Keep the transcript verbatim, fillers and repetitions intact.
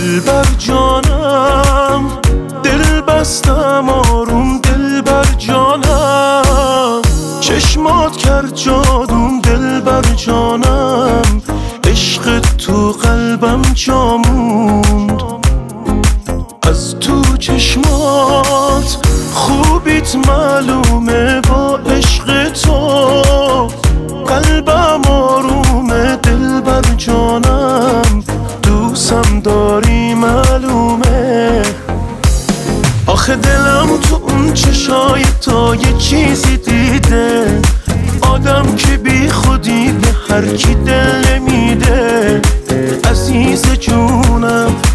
دلبر جانم، دل بستم آروم دلبر جانم، چشمات کرد جادوم دلبر جانم، عشق تو قلبم جا موند. از تو چشمات خوبیت معلومه، با عشق تو قلبم آرومه دلبر جانم، دوستم داری معلومه. آخه دلم تو اون چشای تا یه چیزی دیده، آدم که بی خودی به هر کی دل نمیده. عزیز جونم